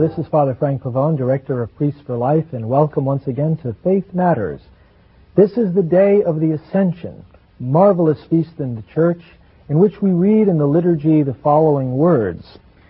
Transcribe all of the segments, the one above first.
this is Father Frank Pavone, Director of Priests for Life, and welcome once again to Faith Matters. This is the day of the Ascension, marvelous feast in the Church, in which we read in the liturgy the following words.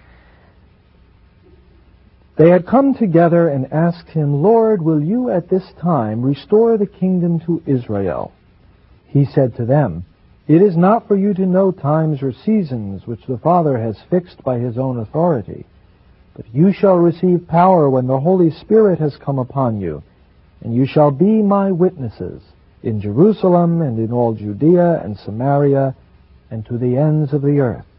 They had come together and asked him, Lord, will you at this time restore the kingdom to Israel? He said to them, It is not for you to know times or seasons which the Father has fixed by his own authority. But you shall receive power when the Holy Spirit has come upon you, and you shall be my witnesses in Jerusalem and in all Judea and Samaria and to the ends of the earth.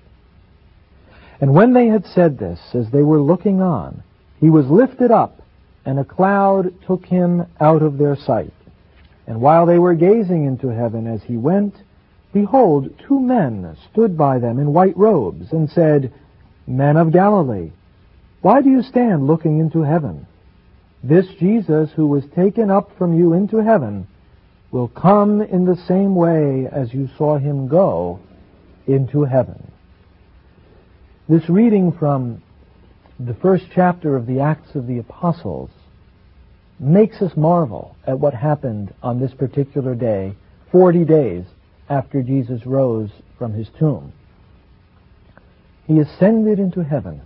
And when they had said this, as they were looking on, he was lifted up, and a cloud took him out of their sight. And while they were gazing into heaven as he went, behold, two men stood by them in white robes, and said, Men of Galilee, why do you stand looking into heaven? This Jesus who was taken up from you into heaven will come in the same way as you saw him go into heaven. This reading from the first chapter of the Acts of the Apostles makes us marvel at what happened on this particular day, 40 days after Jesus rose from his tomb. He ascended into heaven.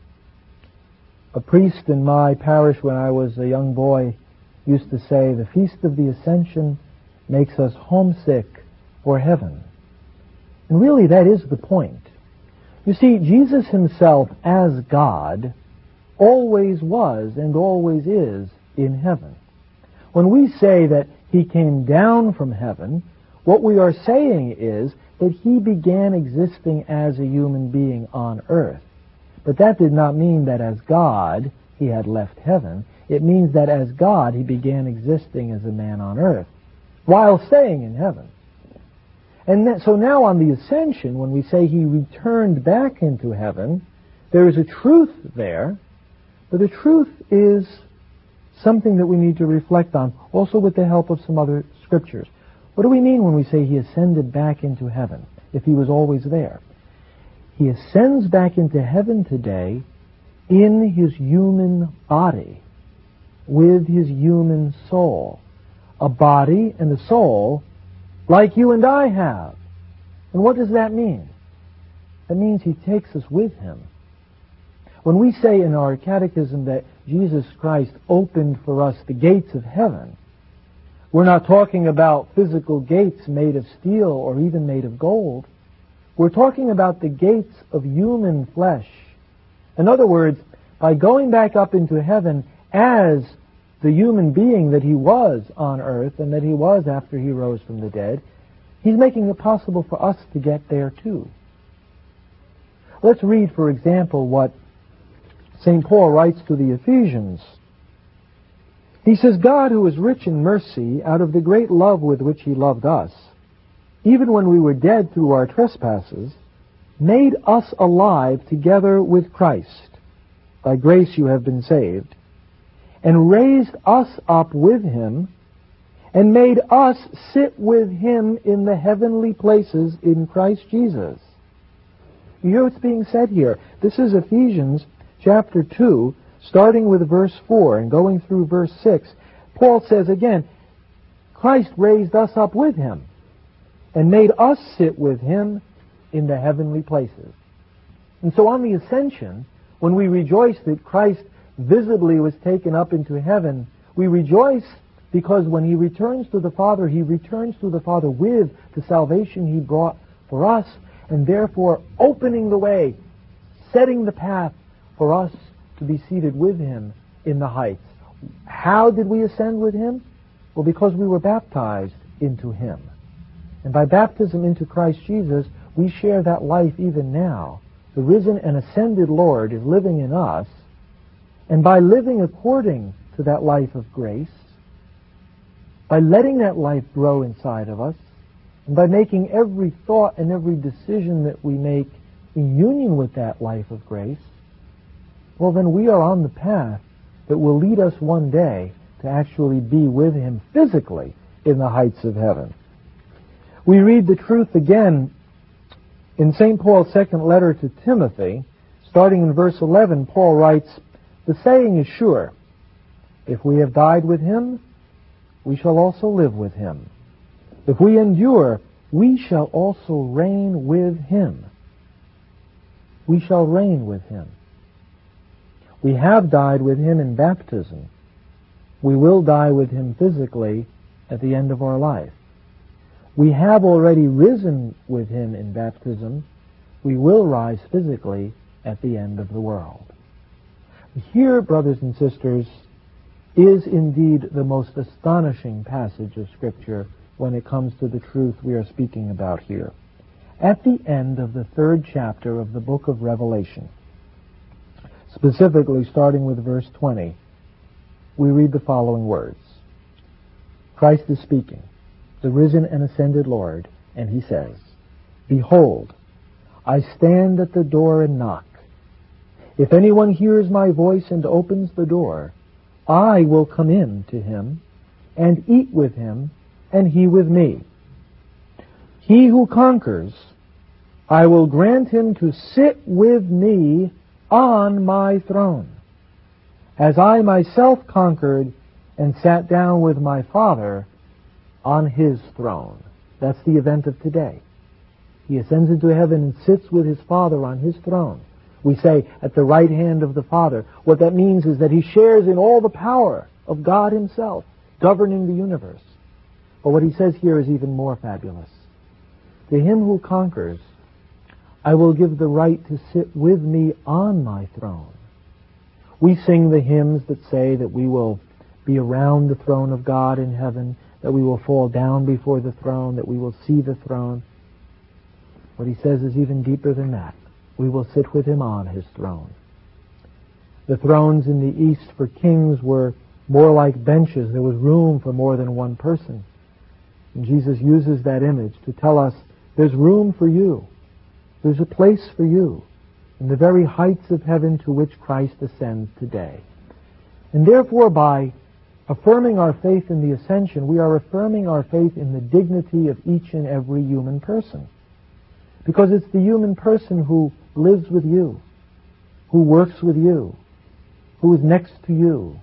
A priest in my parish when I was a young boy used to say, the Feast of the Ascension makes us homesick for heaven. And really that is the point. You see, Jesus himself as God always was and always is in heaven. When we say that he came down from heaven, what we are saying is that he began existing as a human being on earth. But that did not mean that as God he had left heaven. It means that as God he began existing as a man on earth while staying in heaven. And so now on the ascension, when we say he returned back into heaven, there is a truth there, but the truth is something that we need to reflect on, also with the help of some other scriptures. What do we mean when we say he ascended back into heaven, if he was always there? He ascends back into heaven today in his human body, with his human soul. A body and a soul like you and I have. And what does that mean? That means he takes us with him. When we say in our catechism that Jesus Christ opened for us the gates of heaven, we're not talking about physical gates made of steel or even made of gold. We're talking about the gates of human flesh. In other words, by going back up into heaven as the human being that he was on earth and that he was after he rose from the dead, he's making it possible for us to get there too. Let's read, for example, what St. Paul writes to the Ephesians. He says, God, who is rich in mercy, out of the great love with which he loved us, even when we were dead through our trespasses, made us alive together with Christ. By grace you have been saved, and raised us up with him, and made us sit with him in the heavenly places in Christ Jesus. You hear what's being said here? This is Ephesians chapter 2, starting with verse 4 and going through verse 6. Paul says again, Christ raised us up with him, and made us sit with him in the heavenly places. And so on the ascension, when we rejoice that Christ visibly was taken up into heaven, we rejoice because when he returns to the Father, he returns to the Father with the salvation he brought for us, and therefore opening the way, setting the path for us to be seated with him in the heights. How did we ascend with him? Well, because we were baptized into him. And by baptism into Christ Jesus, we share that life even now. The risen and ascended Lord is living in us, and by living according to that life of grace, by letting that life grow inside of us, and by making every thought and every decision that we make in union with that life of grace, well, then we are on the path that will lead us one day to actually be with him physically in the heights of heaven. We read the truth again in St. Paul's second letter to Timothy. Starting in verse 11, Paul writes, The saying is sure. If we have died with him, we shall also live with him. If we endure, we shall also reign with him. We shall reign with him. We have died with him in baptism. We will die with him physically at the end of our life. We have already risen with him in baptism. We will rise physically at the end of the world. Here, brothers and sisters, is indeed the most astonishing passage of Scripture when it comes to the truth we are speaking about here. At the end of the 3rd chapter of the book of Revelation, specifically starting with verse 20, we read the following words. Christ is speaking, the risen and ascended Lord, and he says, "Behold, I stand at the door and knock. If anyone hears my voice and opens the door, I will come in to him and eat with him and he with me. He who conquers, I will grant him to sit with me on my throne, as I myself conquered and sat down with my Father on his throne." That's the event of today. He ascends into heaven and sits with his Father on his throne. We say, at the right hand of the Father. What that means is that he shares in all the power of God himself, governing the universe. But what he says here is even more fabulous. To him who conquers, I will give the right to sit with me on my throne. We sing the hymns that say that we will be around the throne of God in heaven, that we will fall down before the throne, that we will see the throne. What he says is even deeper than that. We will sit with him on his throne. The thrones in the East for kings were more like benches. There was room for more than one person. And Jesus uses that image to tell us there's room for you. There's a place for you in the very heights of heaven to which Christ ascends today. And therefore, by affirming our faith in the ascension, we are affirming our faith in the dignity of each and every human person. Because it's the human person who lives with you, who works with you, who is next to you.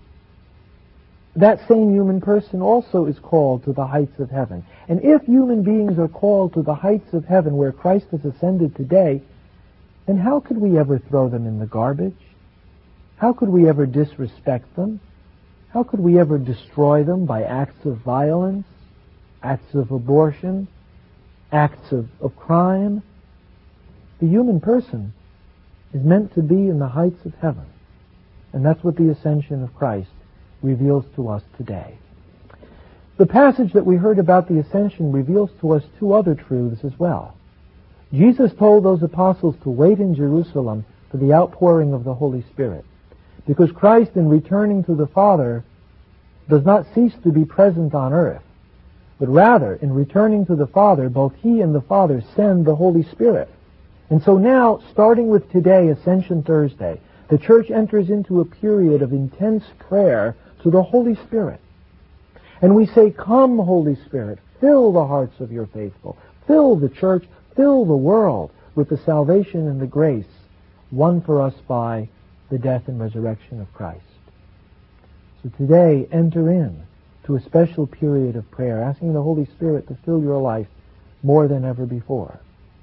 That same human person also is called to the heights of heaven. And if human beings are called to the heights of heaven where Christ has ascended today, then how could we ever throw them in the garbage? How could we ever disrespect them? How could we ever destroy them by acts of violence, acts of abortion, acts of crime? The human person is meant to be in the heights of heaven. And that's what the ascension of Christ reveals to us today. The passage that we heard about the ascension reveals to us two other truths as well. Jesus told those apostles to wait in Jerusalem for the outpouring of the Holy Spirit, because Christ, in returning to the Father, does not cease to be present on earth, but rather, in returning to the Father, both he and the Father send the Holy Spirit. And so now, starting with today, Ascension Thursday, the church enters into a period of intense prayer to the Holy Spirit. And we say, "Come, Holy Spirit, fill the hearts of your faithful, fill the church, fill the world with the salvation and the grace won for us by the death and resurrection of Christ." So today, enter in to a special period of prayer, asking the Holy Spirit to fill your life more than ever before.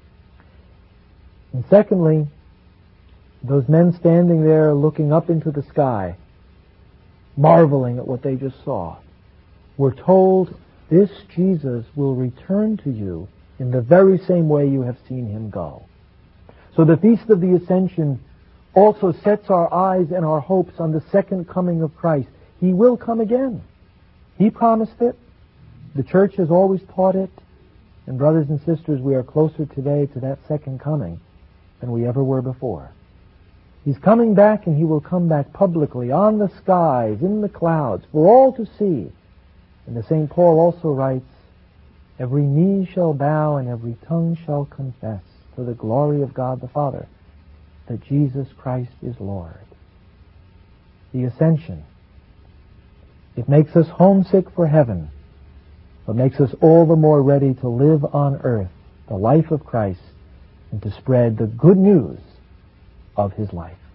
And secondly, those men standing there looking up into the sky, marveling at what they just saw, were told, "This Jesus will return to you in the very same way you have seen him go." So the Feast of the Ascension also sets our eyes and our hopes on the second coming of Christ. He will come again. He promised it. The church has always taught it. And brothers and sisters, we are closer today to that second coming than we ever were before. He's coming back, and he will come back publicly, on the skies, in the clouds, for all to see. And the St. Paul also writes, "Every knee shall bow and every tongue shall confess, for the glory of God the Father, that Jesus Christ is Lord." The Ascension. It makes us homesick for heaven, but makes us all the more ready to live on earth the life of Christ and to spread the good news of his life.